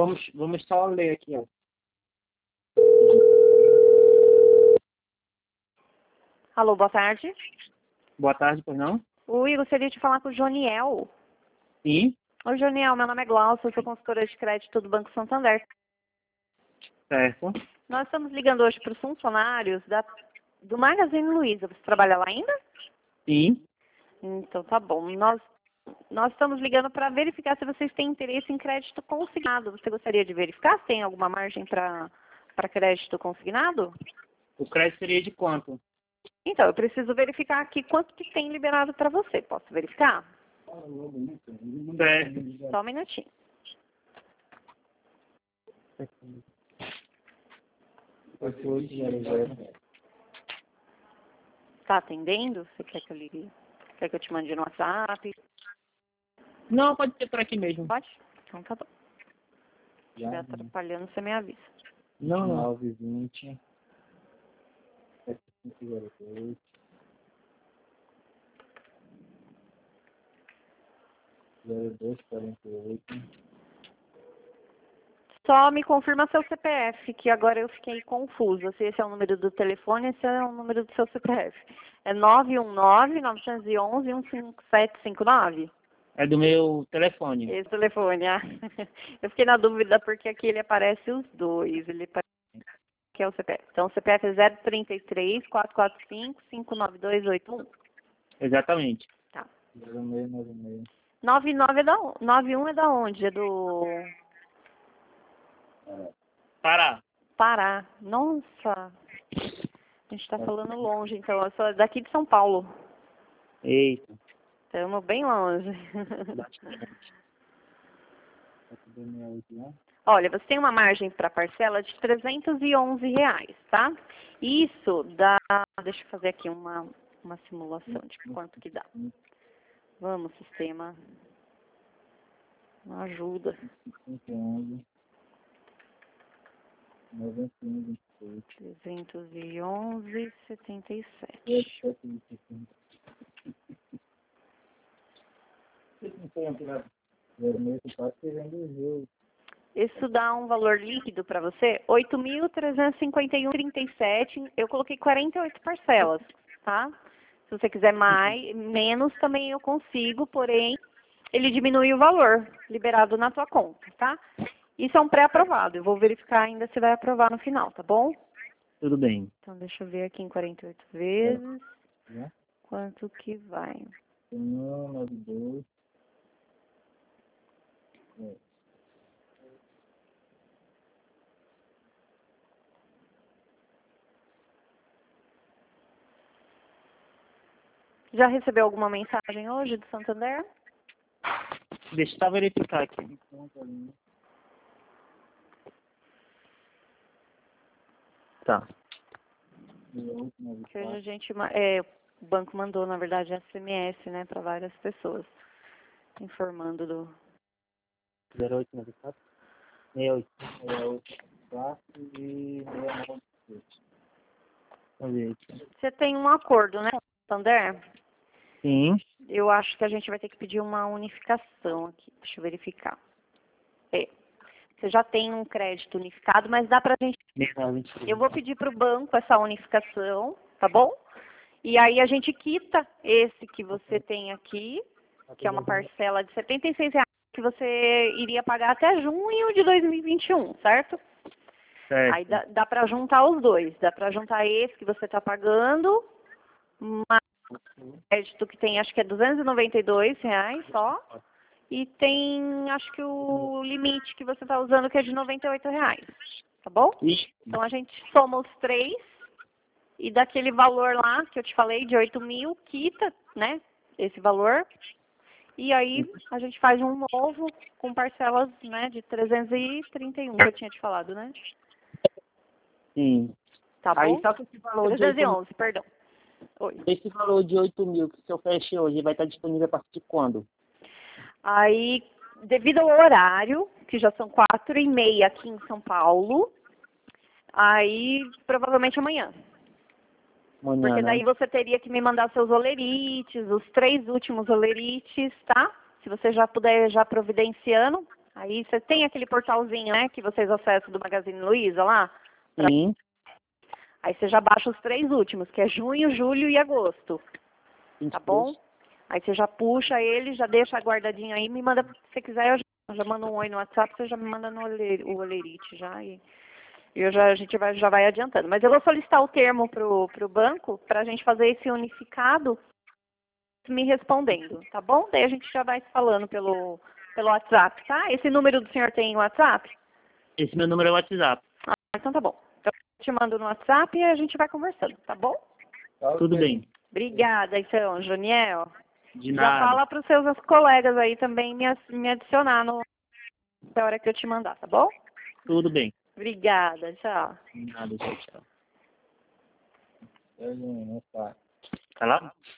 vamos só ler aqui, ó. Alô, boa tarde. Boa tarde, pois não? Oi, gostaria de falar com o Joniel. Sim, Oi, Joniel, meu nome é Glaucia, eu sou consultora de crédito do Banco Santander. certo. Nós estamos ligando hoje para os funcionários do Magazine Luiza. Você trabalha lá ainda? Sim. Então tá bom. Nós estamos ligando para verificar se vocês têm interesse em crédito consignado. Você gostaria de verificar se tem alguma margem para crédito consignado? O crédito seria de quanto? Então, eu preciso verificar aqui quanto que tem liberado para você. Posso verificar? Certo. Só um minutinho. Tá atendendo? Você quer que eu ligue? Quer que eu te mande no WhatsApp? Não, pode ser por aqui mesmo. Pode? Então tá bom. Se estiver atrapalhando, você me avisa. Não, não. 920 7508 0248. Só me confirma seu CPF, que agora eu fiquei confusa. Se esse é o número do telefone, esse é o número do seu CPF. É 919-911-15759? É do meu telefone. Esse telefone, ah. Eu fiquei na dúvida porque aqui ele aparece os dois. Ele aparece que é o CPF. Então, o CPF é 033-445-59281. Exatamente. Tá. 0696. 99 é da 91 é da onde? É do Pará. Pará. Nossa. A gente tá falando longe, então. Eu sou daqui de São Paulo. Eita. Estamos bem longe. Bastante. Olha, você tem uma margem para parcela de R$311, tá? Isso dá... Deixa eu fazer aqui uma simulação de quanto que dá. Vamos, sistema. Não ajuda. 511 91 28 311,77. Isso dá um valor líquido para você, 8.351,37. Eu coloquei 48 parcelas, tá? Se você quiser menos também eu consigo, porém ele diminui o valor liberado na tua conta, tá? Isso é um pré-aprovado. Eu vou verificar ainda se vai aprovar no final, tá bom? Tudo bem. Então deixa eu ver aqui em 48 vezes quanto que vai. 92. Já recebeu alguma mensagem hoje do Santander? Deixa eu só verificar aqui. Tá. Que hoje a gente, o banco mandou, na verdade, SMS, né, para várias pessoas, informando do... 0894 68. 4 e 697. Vamos ver aqui. Você tem um acordo, né, Santander? Sim. Eu acho que a gente vai ter que pedir uma unificação aqui. Deixa eu verificar. Você já tem um crédito unificado, mas dá pra gente... Eu vou pedir para o banco essa unificação, tá bom? E aí a gente quita esse que você tem aqui, que é uma parcela de R$76, que você iria pagar até junho de 2021, certo? Certo. Aí dá para juntar os dois. Dá para juntar esse que você está pagando, mais o crédito que tem, acho que é R$292 só. E tem, acho que o limite que você está usando, que é de R$98. Tá bom? Ixi. Então a gente soma os três e daquele valor lá que eu te falei, de 8.000, quita, né? Esse valor. E aí a gente faz um novo com parcelas, né, de 331 que eu tinha te falado, né? Sim. Tá bom? Aí só que esse valor de 311, perdão. Oi. esse valor de 8.000 que se eu feche hoje vai estar disponível a partir de quando? Aí, devido ao horário, que já são 4h30 aqui em São Paulo, aí provavelmente amanhã. Amanhã, Porque né? daí você teria que me mandar seus olerites, os 3 últimos olerites, tá? Se você já puder já providenciando, Aí você tem aquele portalzinho, né, que vocês acessam do Magazine Luiza lá? Sim. Aí você já baixa os 3 últimos, que é junho, julho e agosto. Tá bom? Aí você já puxa ele, já deixa guardadinho aí, me manda, se você quiser, eu já mando um oi no WhatsApp, você já me manda no o Olerite já. E a gente já vai adiantando. Mas eu vou solicitar o termo pro banco para a gente fazer esse unificado me respondendo, tá bom? Daí a gente já vai se falando pelo WhatsApp, tá? Esse número do senhor tem WhatsApp? Esse meu número é o WhatsApp. Ah, então tá bom. Então eu te mando no WhatsApp e a gente vai conversando, tá bom? Tudo bem. Obrigada, então, Janiel. De Já nada. fala para os seus colegas aí também me adicionar na hora que eu te mandar, tá bom? Tudo bem. Obrigada, tchau. De nada, tchau, tchau. Tá. Tá lá?